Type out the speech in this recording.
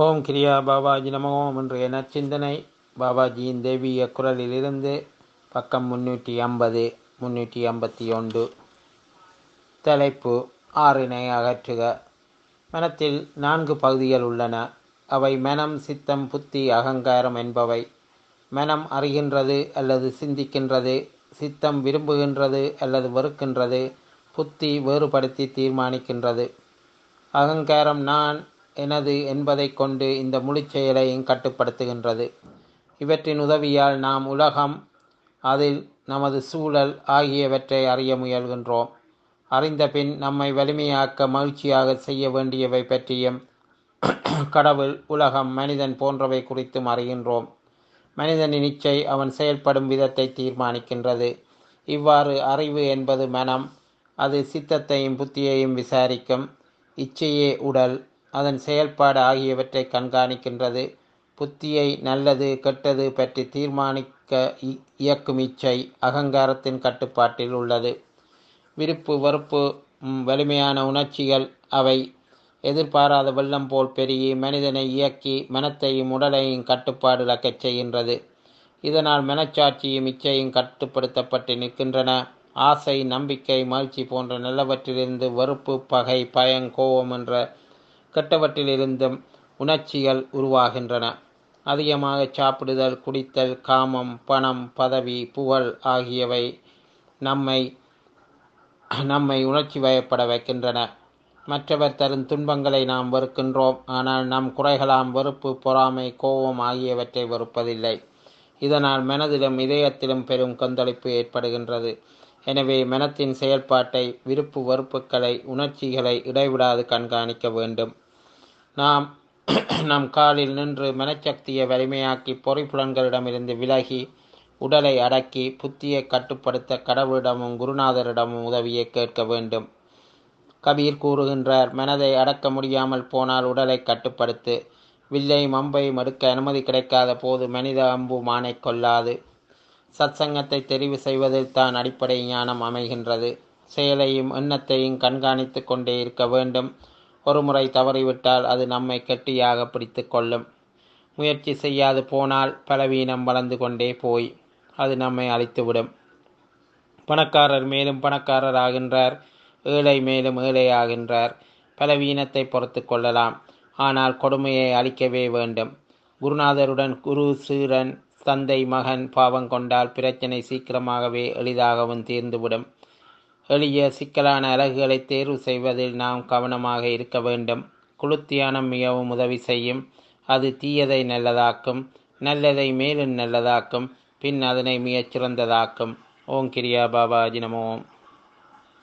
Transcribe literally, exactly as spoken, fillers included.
ஓம் கிரியா பாபாஜி நமோ. இன்றைய நற்சிந்தனை பாபாஜியின் தெய்வீக குரலிலிருந்து பக்கம் முன்னூற்றி ஐம்பது முன்னூற்றி ஐம்பத்தி ஒன்று. தலைப்பு: ஆறினை அகற்றுக. மனத்தில் நான்கு பகுதிகள் உள்ளன. அவை மனம், சித்தம், புத்தி, அகங்காரம் என்பவை. மனம் அறிகின்றது அல்லது சிந்திக்கின்றது. சித்தம் விரும்புகின்றது அல்லது வெறுக்கின்றது. புத்தி வேறுபடுத்தி தீர்மானிக்கின்றது. அகங்காரம் நான், எனது என்பதை கொண்டு இந்த முழு செயலையும் கட்டுப்படுத்துகின்றது. இவற்றின் உதவியால் நாம் உலகம், அதில் நமது சூழல் ஆகியவற்றை அறிய முயல்கின்றோம். அறிந்த பின் நம்மை வலிமையாக்க மகிழ்ச்சியாக செய்ய வேண்டியவை பற்றியும், கடவுள், உலகம், மனிதன் போன்றவை குறித்தும் அறிகின்றோம். மனிதனின் இச்சை அவன் செயல்படும் விதத்தை தீர்மானிக்கின்றது. இவ்வாறு அறிவு என்பது மனம். அது சித்தத்தையும் புத்தியையும் விசாரிக்கும். இச்சையே உடல், அதன் செயல்பாடு ஆகியவற்றை கண்காணிக்கின்றது. புத்தியை நல்லது கெட்டது பற்றி தீர்மானிக்க இயக்கும் இச்சை அகங்காரத்தின் கட்டுப்பாட்டில் உள்ளது. விருப்பு வெறுப்பு வலிமையான உணர்ச்சிகள். அவை எதிர்பாராத வெள்ளம் போல் பெருகி மனிதனை இயக்கி மனத்தையும் உடலையும் கட்டுப்பாடு இழக்கச் செய்கின்றது. இதனால் மனச்சாட்சியும் இச்சையும் கட்டுப்படுத்தப்பட்டு நிற்கின்றன. ஆசை, நம்பிக்கை, மகிழ்ச்சி போன்ற நல்லவற்றிலிருந்து வெறுப்பு, பகை, பயம், கோபம் என்ற கெட்டவற்றிலிருந்தும் உணர்ச்சிகள் உருவாகின்றன. அதிகமாக சாப்பிடுதல், குடித்தல், காமம், பணம், பதவி, புகழ் ஆகியவை நம்மை நம்மை உணர்ச்சி வயப்பட வைக்கின்றன. மற்றவர் தரும் துன்பங்களை நாம் வெறுக்கின்றோம். ஆனால் நம் குறைகளாம் வெறுப்பு, பொறாமை, கோபம் ஆகியவற்றை வெறுப்பதில்லை. இதனால் மனதிலும் இதயத்திலும் பெரும் கொந்தளிப்பு ஏற்படுகின்றது. எனவே மனத்தின் செயல்பாட்டை, விருப்பு வெறுப்புகளை, உணர்ச்சிகளை இடைவிடாது கண்காணிக்க வேண்டும். நாம் நம் காலில் நின்று மனச்சக்தியை வலிமையாக்கி பொறிப்புலன்களிடமிருந்து விலகி உடலை அடக்கி புத்தியை கட்டுப்படுத்த கடவுளிடமும் குருநாதரிடமும் உதவியை கேட்க வேண்டும். கபீர் கூறுகின்றார், மனதை அடக்க முடியாமல் போனால் உடலை கட்டுப்படுத்து. வில்லையும் அம்பையும் எடுக்க அனுமதி கிடைக்காத போது மனித அம்பு மானை கொல்லாது. சத்சங்கத்தை தெரிவு செய்வதில் தான் அடிப்படை ஞானம் அமைகின்றது. செயலையும் எண்ணத்தையும் கண்காணித்து கொண்டே இருக்க வேண்டும். ஒரு முறை தவறிவிட்டால் அது நம்மை கெட்டியாக பிடித்து கொள்ளும். முயற்சி செய்யாது போனால் பலவீனம் வளர்ந்து கொண்டே போய் அது நம்மை அழித்துவிடும். பணக்காரர் மேலும் பணக்காரர் ஆகின்றார், ஏழை மேலும் ஏழை ஆகின்றார். பலவீனத்தை பொறுத்து கொள்ளலாம், ஆனால் கொடுமையை அழிக்கவே வேண்டும். குருநாதருடன் குரு சீடன், தந்தை மகன் பாவம் கொண்டால் பிரச்சனை சீக்கிரமாகவே எளிதாகவும் தீர்ந்துவிடும். எளிய சிக்கலான அலகுகளை தேர்வு செய்வதில் நாம் கவனமாக இருக்க வேண்டும். குளுத்தியானம் மிகவும் உதவி செய்யும். அது தீயதை நல்லதாக்கும், நல்லதை மேலும் நல்லதாக்கும், பின் அதனை மிகச் சிறந்ததாக்கும். ஓம் கிரியா பாபாஜி நமோ.